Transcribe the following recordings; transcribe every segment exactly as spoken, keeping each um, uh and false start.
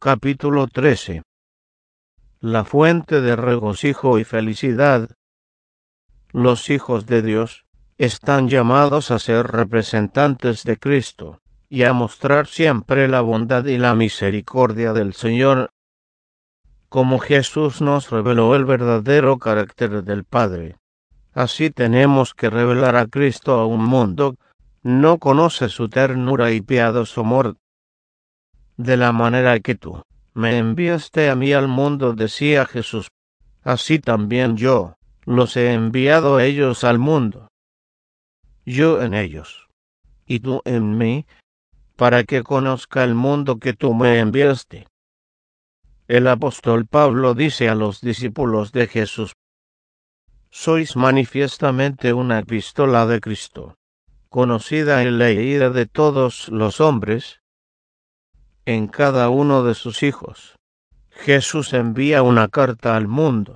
Capítulo trece. La fuente de regocijo y felicidad. Los hijos de Dios están llamados a ser representantes de Cristo y a mostrar siempre la bondad y la misericordia del Señor, como Jesús nos reveló el verdadero carácter del Padre. Así tenemos que revelar a Cristo a un mundo que no conoce su ternura y piadoso amor. De la manera que tú me enviaste a mí al mundo, decía Jesús, así también yo los he enviado a ellos al mundo. Yo en ellos, y tú en mí, para que conozca el mundo que tú me enviaste. El apóstol Pablo dice a los discípulos de Jesús: sois manifiestamente una epístola de Cristo, conocida y leída de todos los hombres, en cada uno de sus hijos. Jesús envía una carta al mundo.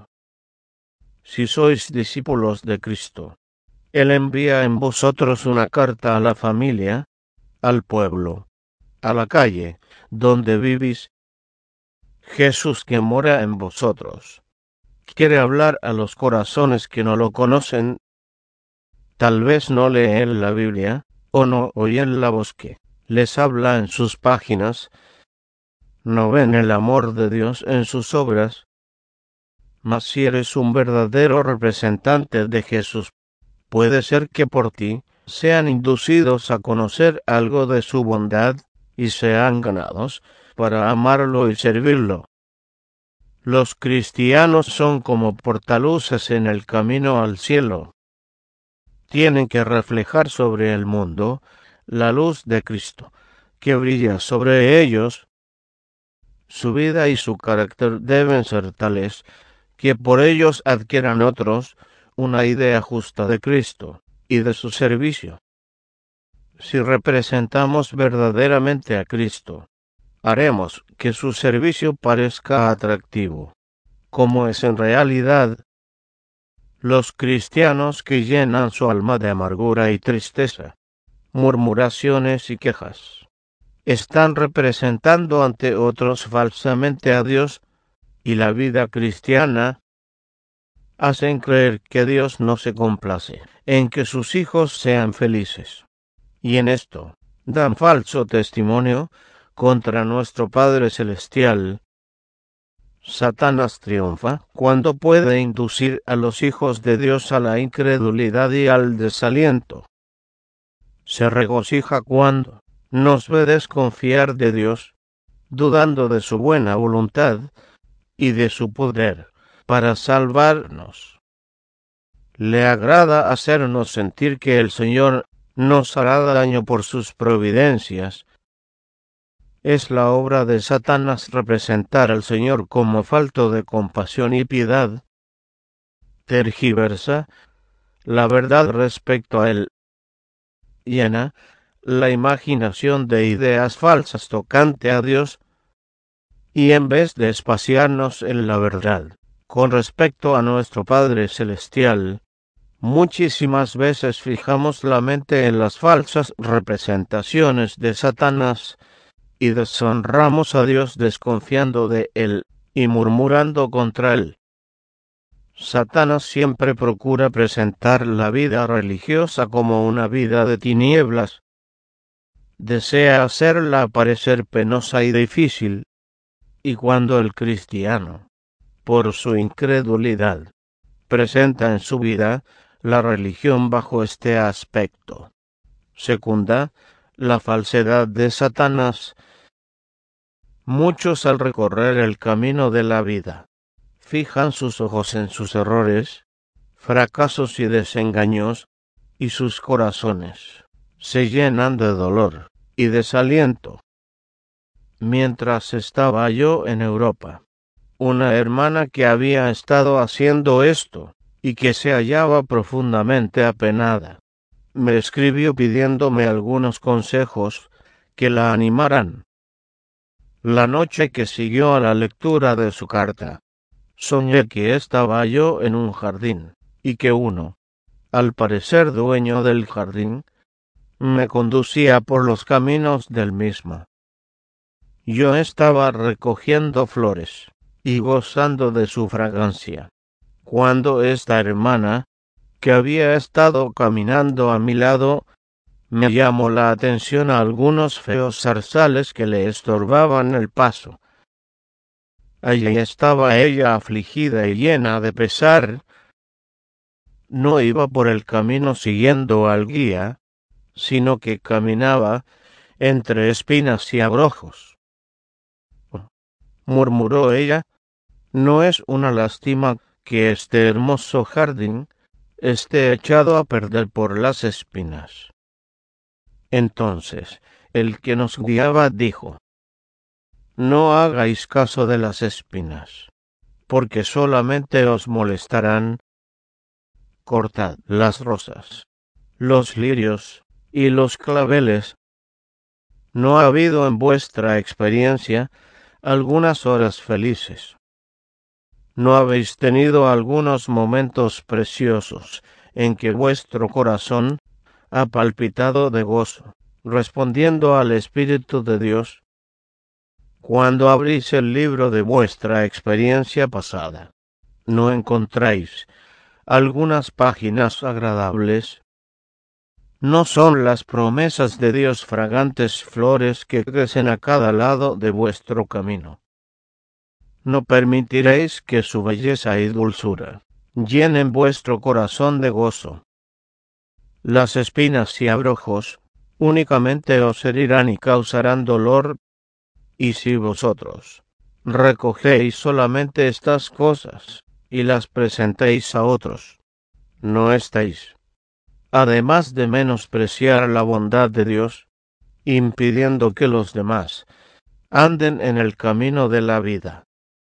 Si sois discípulos de Cristo, Él envía en vosotros una carta a la familia, al pueblo, a la calle, donde vivís. Jesús, que mora en vosotros, quiere hablar a los corazones que no lo conocen. Tal vez no leen la Biblia, o no oyen la voz que les habla en sus páginas, no ven el amor de Dios en sus obras. Mas si eres un verdadero representante de Jesús, puede ser que por ti sean inducidos a conocer algo de su bondad y sean ganados para amarlo y servirlo. Los cristianos son como portaluces en el camino al cielo. Tienen que reflejar sobre el mundo la luz de Cristo, que brilla sobre ellos. Su vida y su carácter deben ser tales que por ellos adquieran otros una idea justa de Cristo y de su servicio. Si representamos verdaderamente a Cristo, haremos que su servicio parezca atractivo, como es en realidad. Los cristianos que llenan su alma de amargura y tristeza, murmuraciones y quejas, están representando ante otros falsamente a Dios, y la vida cristiana hacen creer que Dios no se complace en que sus hijos sean felices, y en esto dan falso testimonio contra nuestro Padre Celestial. Satanás triunfa cuando puede inducir a los hijos de Dios a la incredulidad y al desaliento. Se regocija cuando nos ve desconfiar de Dios, dudando de su buena voluntad y de su poder para salvarnos. Le agrada hacernos sentir que el Señor nos hará daño por sus providencias. Es la obra de Satanás representar al Señor como falto de compasión y piedad. Tergiversa la verdad respecto a Él. Llena la imaginación de ideas falsas tocante a Dios, y en vez de espaciarnos en la verdad con respecto a nuestro Padre Celestial, muchísimas veces fijamos la mente en las falsas representaciones de Satanás y deshonramos a Dios desconfiando de Él y murmurando contra Él. Satanás siempre procura presentar la vida religiosa como una vida de tinieblas. Desea hacerla parecer penosa y difícil, y cuando el cristiano, por su incredulidad, presenta en su vida la religión bajo este aspecto, secunda la falsedad de Satanás. Muchos, al recorrer el camino de la vida, fijan sus ojos en sus errores, fracasos y desengaños, y sus corazones se llenan de dolor y desaliento. Mientras estaba yo en Europa, una hermana que había estado haciendo esto y que se hallaba profundamente apenada, me escribió pidiéndome algunos consejos que la animaran. La noche que siguió a la lectura de su carta, soñé que estaba yo en un jardín, y que uno, al parecer dueño del jardín, me conducía por los caminos del mismo. yo estaba recogiendo flores y gozando de su fragancia, cuando esta hermana, que había estado caminando a mi lado, me llamó la atención a algunos feos zarzales que le estorbaban el paso. Allí estaba ella afligida y llena de pesar. No iba por el camino siguiendo al guía, sino que caminaba entre espinas y abrojos. Murmuró ella, no es una lástima que este hermoso jardín esté echado a perder por las espinas. Entonces el que nos guiaba dijo, no hagáis caso de las espinas, porque solamente os molestarán. Cortad las rosas, los lirios y los claveles. ¿No ha habido en vuestra experiencia algunas horas felices? ¿No habéis tenido algunos momentos preciosos en que vuestro corazón ha palpitado de gozo, respondiendo al Espíritu de Dios? Cuando abrís el libro de vuestra experiencia pasada, ¿no encontráis algunas páginas agradables? ¿No son las promesas de Dios fragantes flores que crecen a cada lado de vuestro camino? No permitiréis que su belleza y dulzura llenen vuestro corazón de gozo. Las espinas y abrojos únicamente os herirán y causarán dolor, y si vosotros recogéis solamente estas cosas y las presentéis a otros, no estáis, además de menospreciar la bondad de Dios, impidiendo que los demás anden en el camino de la vida.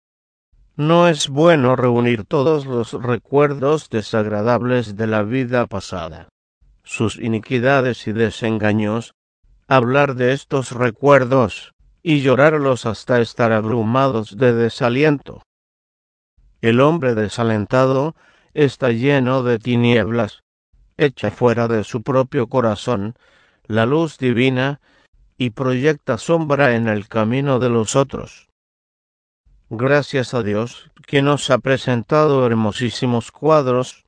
No es bueno reunir todos los recuerdos desagradables de la vida pasada, sus iniquidades y desengaños, hablar de estos recuerdos y llorarlos hasta estar abrumados de desaliento. El hombre desalentado está lleno de tinieblas, echa fuera de su propio corazón la luz divina y proyecta sombra en el camino de los otros. Gracias a Dios que nos ha presentado hermosísimos cuadros.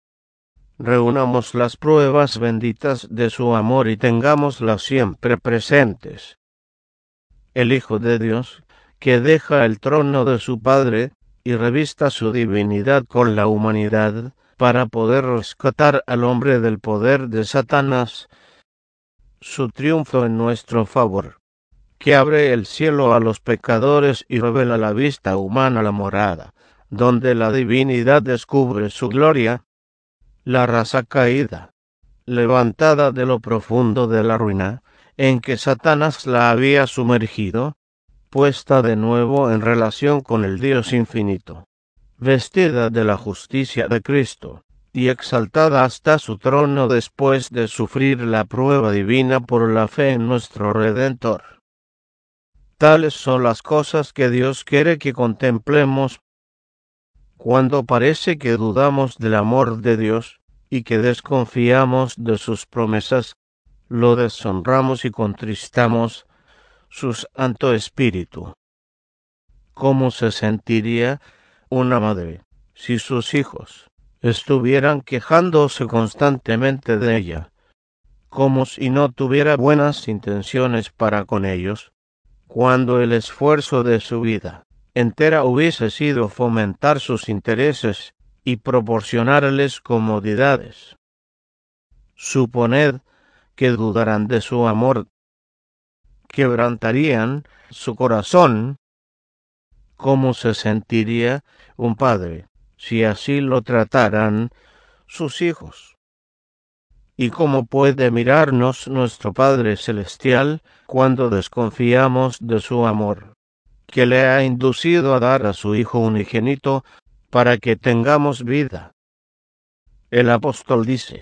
Reunamos las pruebas benditas de su amor y tengámoslas siempre presentes. El Hijo de Dios, que deja el trono de su Padre y revista su divinidad con la humanidad, para poder rescatar al hombre del poder de Satanás, su triunfo en nuestro favor, que abre el cielo a los pecadores y revela a la vista humana la morada, donde la divinidad descubre su gloria, la raza caída, levantada de lo profundo de la ruina, en que Satanás la había sumergido, puesta de nuevo en relación con el Dios infinito, vestida de la justicia de Cristo, y exaltada hasta su trono después de sufrir la prueba divina por la fe en nuestro Redentor. Tales son las cosas que Dios quiere que contemplemos. Cuando parece que dudamos del amor de Dios y que desconfiamos de sus promesas, lo deshonramos y contristamos su Santo Espíritu. ¿Cómo se sentiría una madre si sus hijos estuvieran quejándose constantemente de ella, como si no tuviera buenas intenciones para con ellos, cuando el esfuerzo de su vida entera hubiese sido fomentar sus intereses y proporcionarles comodidades? Suponed que dudarán de su amor, quebrantarían su corazón. ¿Cómo se sentiría un padre si así lo trataran sus hijos? ¿Y cómo puede mirarnos nuestro Padre Celestial cuando desconfiamos de su amor, que le ha inducido a dar a su Hijo unigénito para que tengamos vida? El apóstol dice,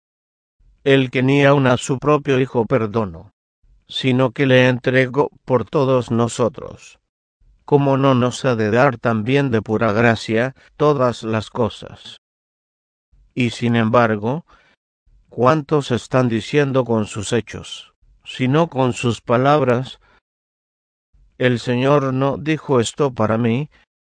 el que ni aun a su propio Hijo perdonó, sino que le entregó por todos nosotros, ¿cómo no nos ha de dar también de pura gracia todas las cosas? Y sin embargo, ¿cuántos están diciendo con sus hechos, sino con sus palabras? El Señor no dijo esto para mí.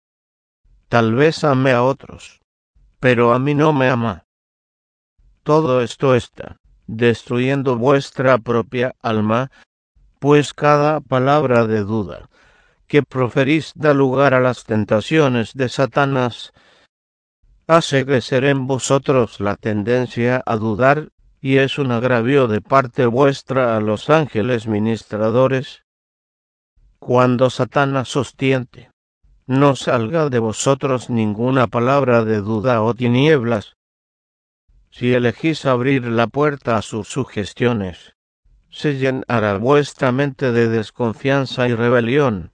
Tal vez ame a otros, pero a mí no me ama. Todo esto está destruyendo vuestra propia alma, pues cada palabra de duda que proferís da lugar a las tentaciones de Satanás, hace crecer en vosotros la tendencia a dudar, y es un agravio de parte vuestra a los ángeles ministradores. Cuando Satanás sostiene, no salga de vosotros ninguna palabra de duda o tinieblas. Si elegís abrir la puerta a sus sugestiones, se llenará vuestra mente de desconfianza y rebelión.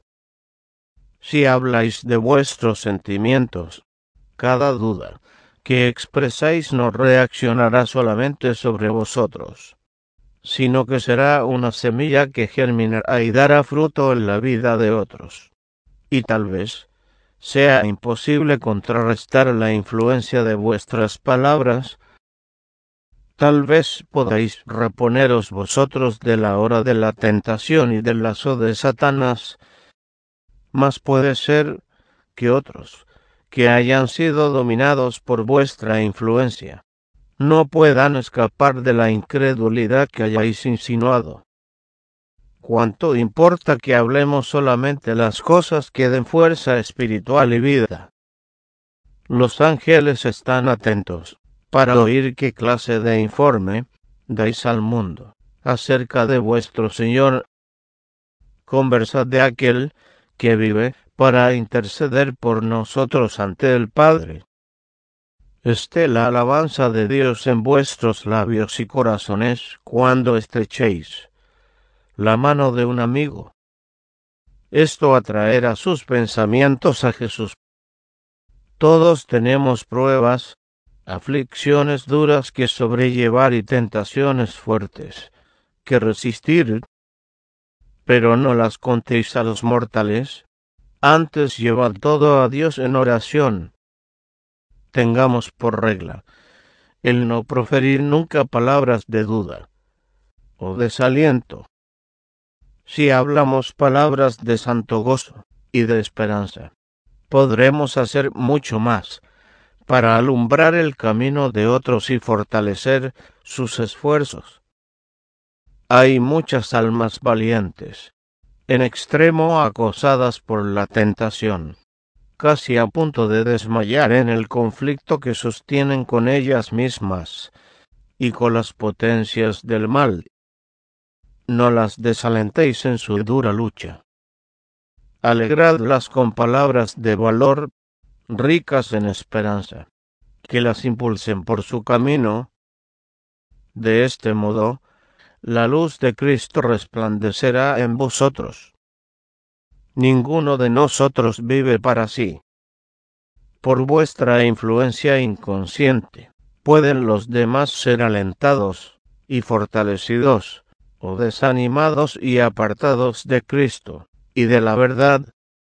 Si habláis de vuestros sentimientos, cada duda que expresáis no reaccionará solamente sobre vosotros, sino que será una semilla que germinará y dará fruto en la vida de otros. Y tal vez sea imposible contrarrestar la influencia de vuestras palabras. Tal vez podáis reponeros vosotros de la hora de la tentación y del lazo de Satanás, mas puede ser que otros, que hayan sido dominados por vuestra influencia, no puedan escapar de la incredulidad que hayáis insinuado. ¿Cuánto importa que hablemos solamente las cosas que den fuerza espiritual y vida? Los ángeles están atentos para oír qué clase de informe dais al mundo acerca de vuestro Señor. Conversad de aquel que vive para interceder por nosotros ante el Padre. Esté la alabanza de Dios en vuestros labios y corazones cuando estrechéis la mano de un amigo. Esto atraerá sus pensamientos a Jesús. Todos tenemos pruebas, aflicciones duras que sobrellevar y tentaciones fuertes que resistir, pero no las contéis a los mortales. Antes llevad todo a Dios en oración. Tengamos por regla el no proferir nunca palabras de duda o desaliento. Si hablamos palabras de santo gozo y de esperanza, podremos hacer mucho más para alumbrar el camino de otros y fortalecer sus esfuerzos. Hay muchas almas valientes, en extremo acosadas por la tentación, casi a punto de desmayar en el conflicto que sostienen con ellas mismas y con las potencias del mal. No las desalentéis en su dura lucha. Alegradlas con palabras de valor, ricas en esperanza, que las impulsen por su camino. De este modo, la luz de Cristo resplandecerá en vosotros. Ninguno de nosotros vive para sí. Por vuestra influencia inconsciente, pueden los demás ser alentados y fortalecidos, o desanimados y apartados de Cristo y de la verdad.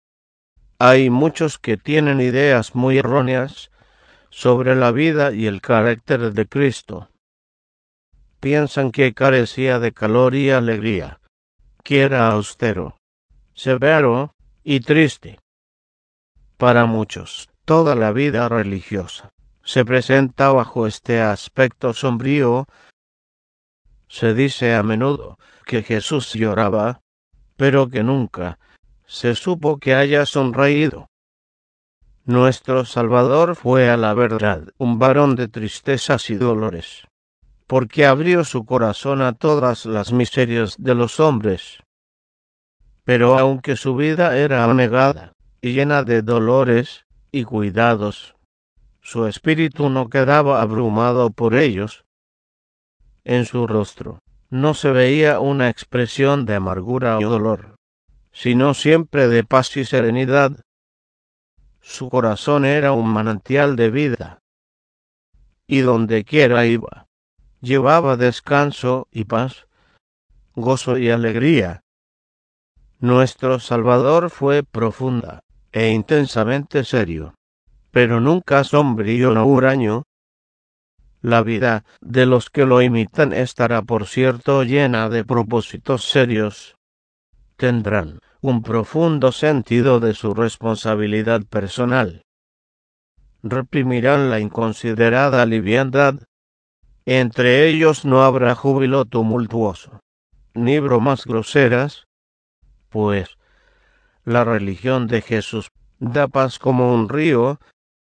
Hay muchos que tienen ideas muy erróneas sobre la vida y el carácter de Cristo. Piensan que carecía de calor y alegría, que era austero, severo y triste. Para muchos, toda la vida religiosa se presenta bajo este aspecto sombrío. Se dice a menudo que Jesús lloraba, pero que nunca se supo que haya sonreído. Nuestro Salvador fue a la verdad un varón de tristezas y dolores, porque abrió su corazón a todas las miserias de los hombres. Pero aunque su vida era anegada y llena de dolores y cuidados, su espíritu no quedaba abrumado por ellos. En su rostro no se veía una expresión de amargura o dolor, sino siempre de paz y serenidad. Su corazón era un manantial de vida, y donde quiera iba, llevaba descanso y paz, gozo y alegría. Nuestro Salvador fue profunda e intensamente serio, pero nunca sombrío o huraño. La vida de los que lo imitan estará, por cierto, llena de propósitos serios. Tendrán un profundo sentido de su responsabilidad personal. Reprimirán la inconsiderada liviandad. Entre ellos no habrá júbilo tumultuoso, ni bromas groseras, pues la religión de Jesús da paz como un río,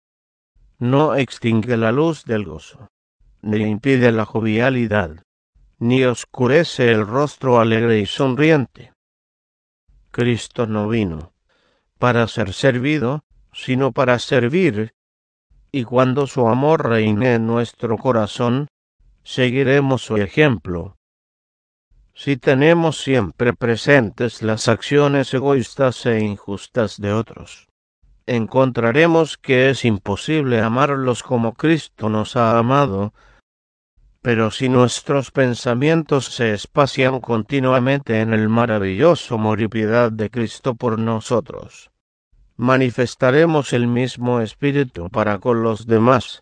no extingue la luz del gozo, ni impide la jovialidad, ni oscurece el rostro alegre y sonriente. Cristo no vino para ser servido, sino para servir, y cuando su amor reine en nuestro corazón, seguiremos su ejemplo. Si tenemos siempre presentes las acciones egoístas e injustas de otros, encontraremos que es imposible amarlos como Cristo nos ha amado. Pero si nuestros pensamientos se espacian continuamente en el maravilloso amor y piedad de Cristo por nosotros, manifestaremos el mismo espíritu para con los demás.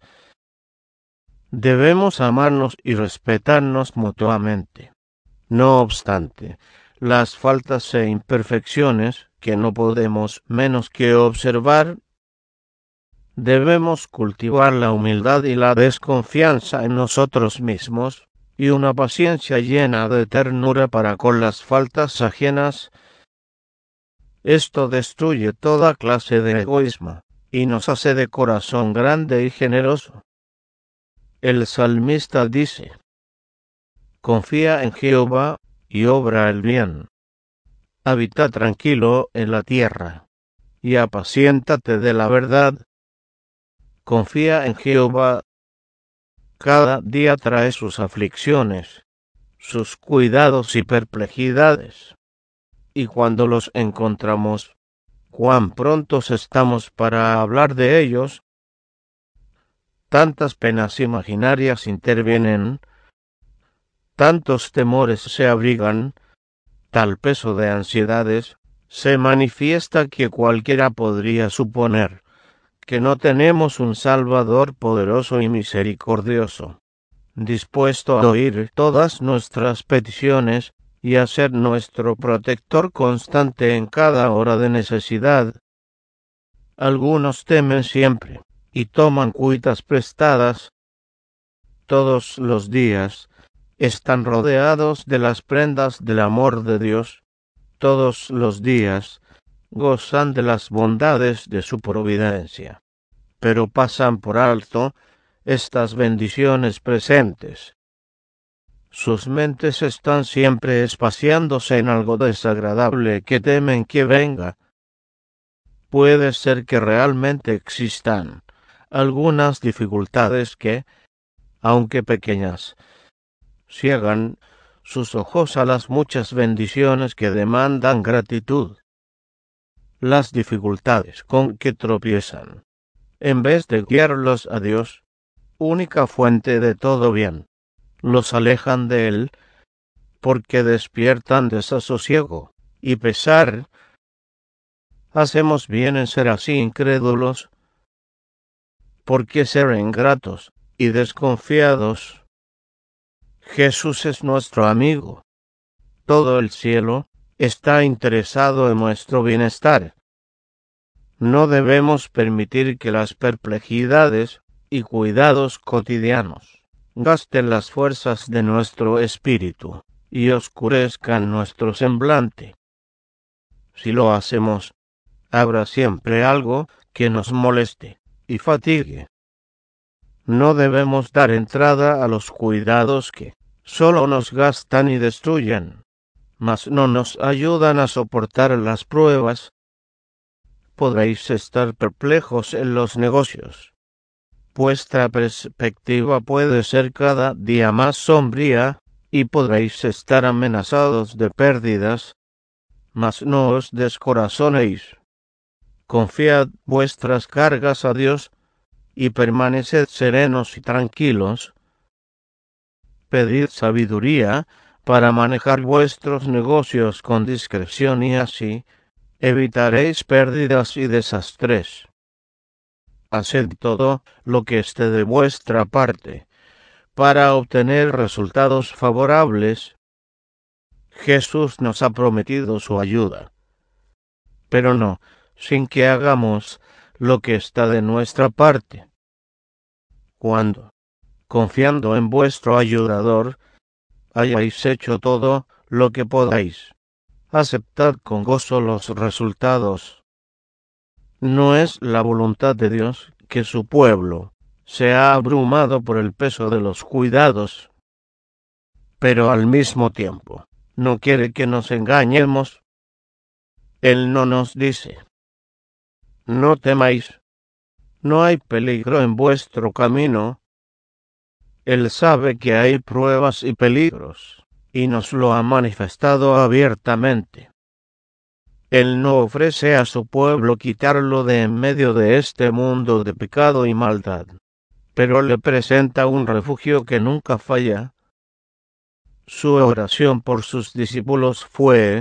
Debemos amarnos y respetarnos mutuamente. No obstante, las faltas e imperfecciones que no podemos menos que observar, debemos cultivar la humildad y la desconfianza en nosotros mismos, y una paciencia llena de ternura para con las faltas ajenas. Esto destruye toda clase de egoísmo, y nos hace de corazón grande y generoso. El salmista dice: confía en Jehová y obra el bien. Habita tranquilo en la tierra, y apaciéntate de la verdad. Confía en Jehová. Cada día trae sus aflicciones, sus cuidados y perplejidades. Y cuando los encontramos, cuán prontos estamos para hablar de ellos. Tantas penas imaginarias intervienen, tantos temores se abrigan, tal peso de ansiedades se manifiesta que cualquiera podría suponer que no tenemos un Salvador poderoso y misericordioso, dispuesto a oír todas nuestras peticiones y a ser nuestro protector constante en cada hora de necesidad. Algunos temen siempre y toman cuitas prestadas. Todos los días están rodeados de las prendas del amor de Dios. Todos los días gozan de las bondades de su providencia, pero pasan por alto estas bendiciones presentes. Sus mentes están siempre espaciándose en algo desagradable que temen que venga. Puede ser que realmente existan algunas dificultades que, aunque pequeñas, ciegan sus ojos a las muchas bendiciones que demandan gratitud. Las dificultades con que tropiezan, en vez de guiarlos a Dios, única fuente de todo bien, los alejan de Él, porque despiertan desasosiego y pesar. Hacemos bien en ser así incrédulos, porque ser ingratos y desconfiados. Jesús es nuestro amigo. Todo el cielo está interesado en nuestro bienestar. No debemos permitir que las perplejidades y cuidados cotidianos gasten las fuerzas de nuestro espíritu y oscurezcan nuestro semblante. Si lo hacemos, habrá siempre algo que nos moleste y fatigue. No debemos dar entrada a los cuidados que solo nos gastan y destruyen, mas no nos ayudan a soportar las pruebas. Podréis estar perplejos en los negocios. Vuestra perspectiva puede ser cada día más sombría, y podréis estar amenazados de pérdidas, mas no os descorazonéis. Confiad vuestras cargas a Dios, y permaneced serenos y tranquilos. Pedid sabiduría para manejar vuestros negocios con discreción y así evitaréis pérdidas y desastres. Haced todo lo que esté de vuestra parte para obtener resultados favorables. Jesús nos ha prometido su ayuda. pero no, sin que hagamos lo que está de nuestra parte. Cuando, confiando en vuestro ayudador, hayáis hecho todo lo que podáis, aceptad con gozo los resultados. No es la voluntad de Dios que su pueblo sea abrumado por el peso de los cuidados, pero al mismo tiempo no quiere que nos engañemos. Él no nos dice: no temáis, no hay peligro en vuestro camino. Él sabe que hay pruebas y peligros, y nos lo ha manifestado abiertamente. Él no ofrece a su pueblo quitarlo de en medio de este mundo de pecado y maldad, pero le presenta un refugio que nunca falla. Su oración por sus discípulos fue: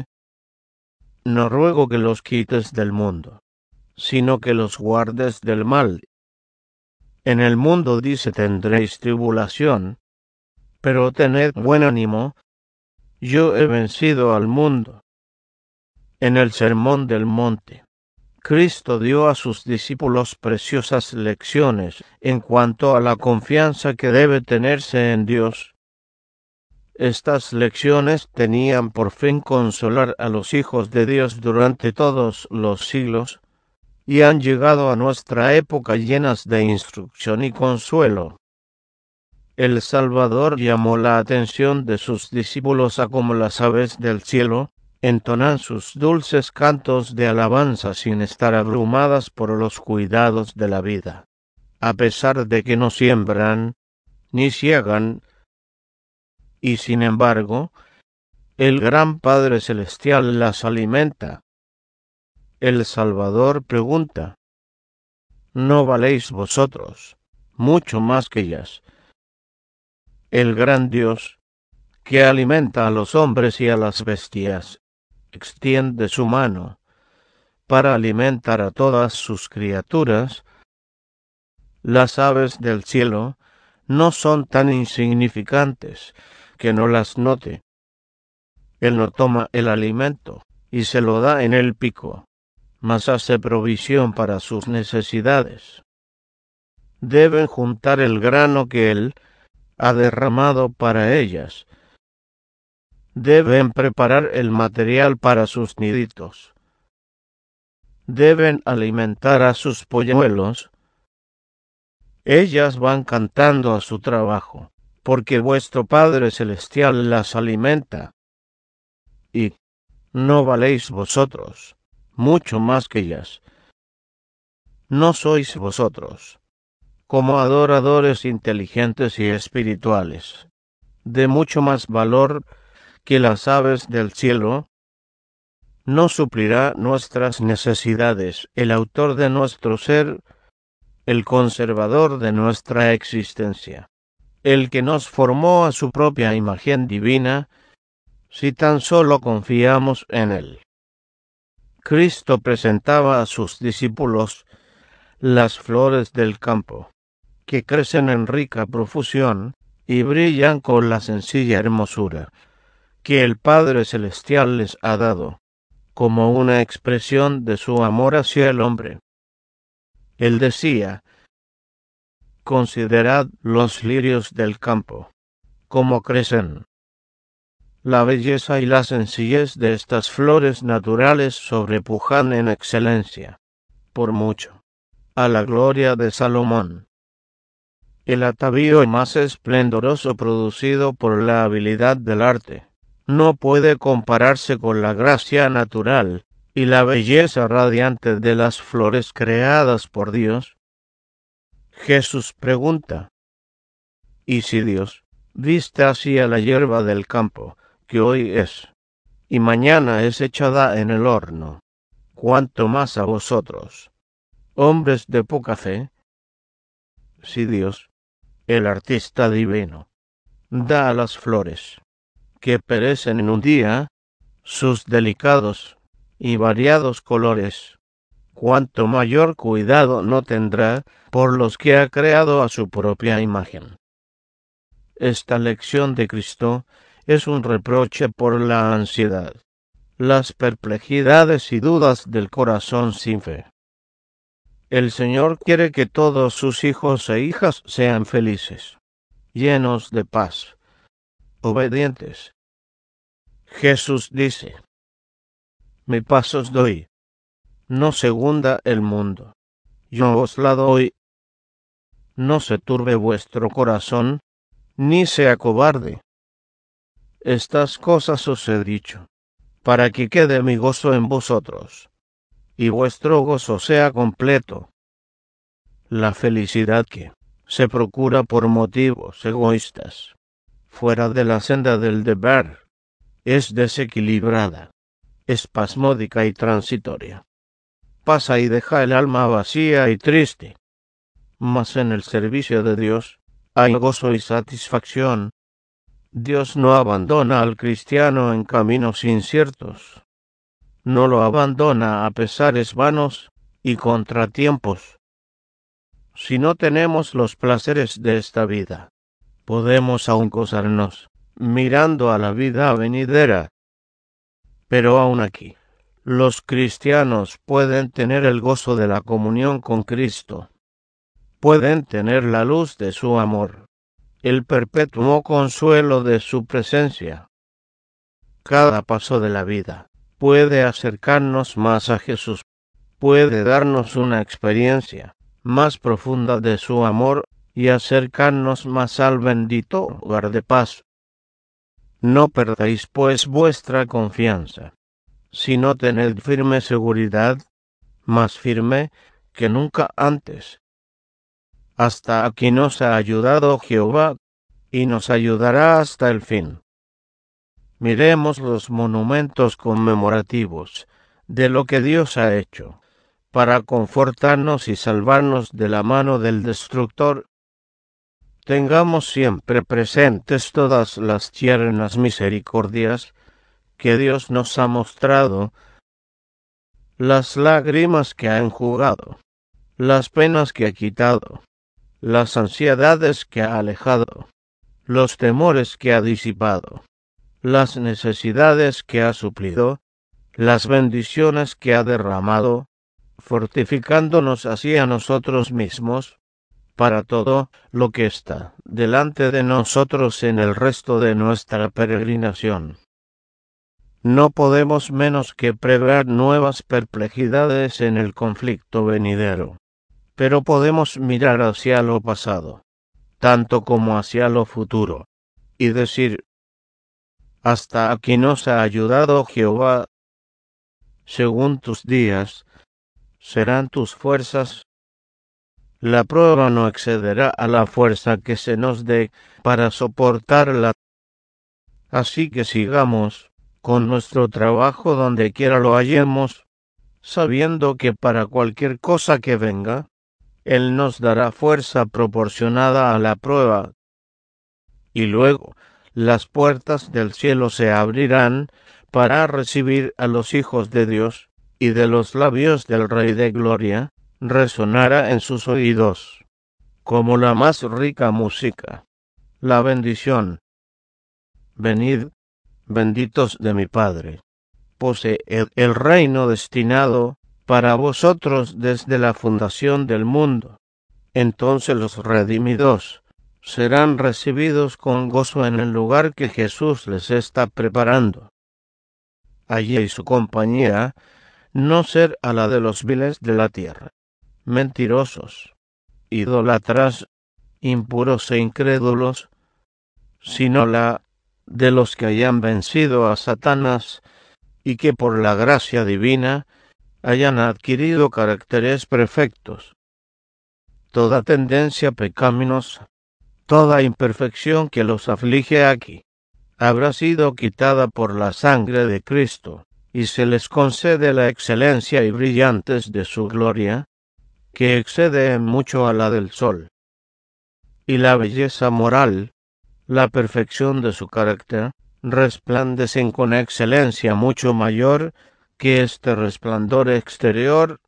no ruego que los quites del mundo, sino que los guardes del mal. En el mundo, dice, tendréis tribulación, pero tened buen ánimo, yo he vencido al mundo. En el Sermón del Monte, Cristo dio a sus discípulos preciosas lecciones en cuanto a la confianza que debe tenerse en Dios. Estas lecciones tenían por fin consolar a los hijos de Dios durante todos los siglos, y han llegado a nuestra época llenas de instrucción y consuelo. El Salvador llamó la atención de sus discípulos a cómo las aves del cielo entonan sus dulces cantos de alabanza sin estar abrumadas por los cuidados de la vida, a pesar de que no siembran ni siegan. Y sin embargo, el gran Padre Celestial las alimenta. El Salvador pregunta: ¿no valéis vosotros mucho más que ellas? El gran Dios, que alimenta a los hombres y a las bestias, extiende su mano para alimentar a todas sus criaturas. Las aves del cielo no son tan insignificantes que no las note. Él no toma el alimento y se lo da en el pico, mas hace provisión para sus necesidades. Deben juntar el grano que Él ha derramado para ellas. Deben preparar el material para sus niditos. Deben alimentar a sus polluelos. Ellas van cantando a su trabajo, porque vuestro Padre Celestial las alimenta. Y ¿no valéis vosotros mucho más que ellas? ¿No sois vosotros, como adoradores inteligentes y espirituales, de mucho más valor que las aves del cielo? ¿No suplirá nuestras necesidades el autor de nuestro ser, el conservador de nuestra existencia, el que nos formó a su propia imagen divina, si tan solo confiamos en Él? Cristo presentaba a sus discípulos las flores del campo, que crecen en rica profusión y brillan con la sencilla hermosura que el Padre Celestial les ha dado, como una expresión de su amor hacia el hombre. Él decía: considerad los lirios del campo, cómo crecen. La belleza y la sencillez de estas flores naturales sobrepujan en excelencia, por mucho, a la gloria de Salomón. El atavío más esplendoroso producido por la habilidad del arte no puede compararse con la gracia natural y la belleza radiante de las flores creadas por Dios. Jesús pregunta: ¿y si Dios viste así a la hierba del campo, que hoy es, y mañana es echada en el horno, cuánto más a vosotros, hombres de poca fe? Si Dios, el artista divino, da a las flores, que perecen en un día, sus delicados y variados colores, cuánto mayor cuidado no tendrá por los que ha creado a su propia imagen. Esta lección de Cristo es un reproche por la ansiedad, las perplejidades y dudas del corazón sin fe. El Señor quiere que todos sus hijos e hijas sean felices, llenos de paz, obedientes. Jesús dice: mi paz os doy, no segunda el mundo. Yo os la doy. No se turbe vuestro corazón, ni sea cobarde. Estas cosas os he dicho, para que quede mi gozo en vosotros, y vuestro gozo sea completo. La felicidad que se procura por motivos egoístas, fuera de la senda del deber, es desequilibrada, espasmódica y transitoria. Pasa y deja el alma vacía y triste. Mas en el servicio de Dios hay gozo y satisfacción. Dios no abandona al cristiano en caminos inciertos. No lo abandona a pesares vanos y contratiempos. Si no tenemos los placeres de esta vida, podemos aún gozarnos mirando a la vida venidera. Pero aún aquí, los cristianos pueden tener el gozo de la comunión con Cristo. Pueden tener la luz de su amor, el perpetuo consuelo de su presencia. Cada paso de la vida puede acercarnos más a Jesús, puede darnos una experiencia más profunda de su amor y acercarnos más al bendito lugar de paz. No perdáis pues vuestra confianza, sino tened firme seguridad, más firme que nunca antes. Hasta aquí nos ha ayudado Jehová, y nos ayudará hasta el fin. Miremos los monumentos conmemorativos de lo que Dios ha hecho, para confortarnos y salvarnos de la mano del destructor. Tengamos siempre presentes todas las tiernas misericordias que Dios nos ha mostrado, las lágrimas que ha enjugado, las penas que ha quitado, las ansiedades que ha alejado, los temores que ha disipado, las necesidades que ha suplido, las bendiciones que ha derramado, fortificándonos así a nosotros mismos, para todo lo que está delante de nosotros en el resto de nuestra peregrinación. No podemos menos que prever nuevas perplejidades en el conflicto venidero, pero podemos mirar hacia lo pasado, tanto como hacia lo futuro, y decir: hasta aquí nos ha ayudado Jehová. Según tus días, serán tus fuerzas. La prueba no excederá a la fuerza que se nos dé para soportarla. Así que sigamos con nuestro trabajo donde quiera lo hallemos, sabiendo que para cualquier cosa que venga, Él nos dará fuerza proporcionada a la prueba. Y luego las puertas del cielo se abrirán para recibir a los hijos de Dios, y de los labios del Rey de Gloria resonará en sus oídos, como la más rica música, la bendición. Venid, benditos de mi Padre, poseed el reino destinado para vosotros desde la fundación del mundo. Entonces los redimidos serán recibidos con gozo en el lugar que Jesús les está preparando. Allí y su compañía no ser a la de los viles de la tierra, mentirosos, idólatras, impuros e incrédulos, sino la de los que hayan vencido a Satanás y que por la gracia divina hayan adquirido caracteres perfectos. Toda tendencia pecaminosa, toda imperfección que los aflige aquí, habrá sido quitada por la sangre de Cristo, y se les concede la excelencia y brillantes de su gloria, que excede en mucho a la del sol. Y la belleza moral, la perfección de su carácter, resplandecen con excelencia mucho mayor que este resplandor exterior.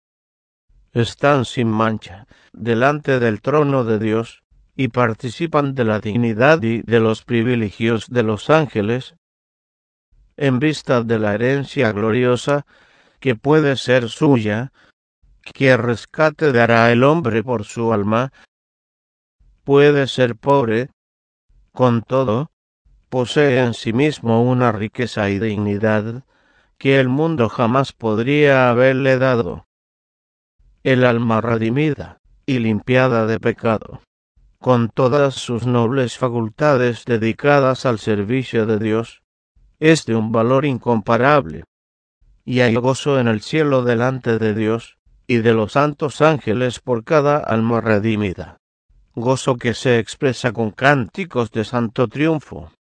Están sin mancha delante del trono de Dios, y participan de la dignidad y de los privilegios de los ángeles. en vista de la herencia gloriosa que puede ser suya, ¿qué rescate dará el hombre por su alma? Puede ser pobre, con todo, posee en sí mismo una riqueza y dignidad que el mundo jamás podría haberle dado. El alma redimida y limpiada de pecado, con todas sus nobles facultades dedicadas al servicio de Dios, es de un valor incomparable, y hay gozo en el cielo delante de Dios y de los santos ángeles por cada alma redimida, gozo que se expresa con cánticos de santo triunfo.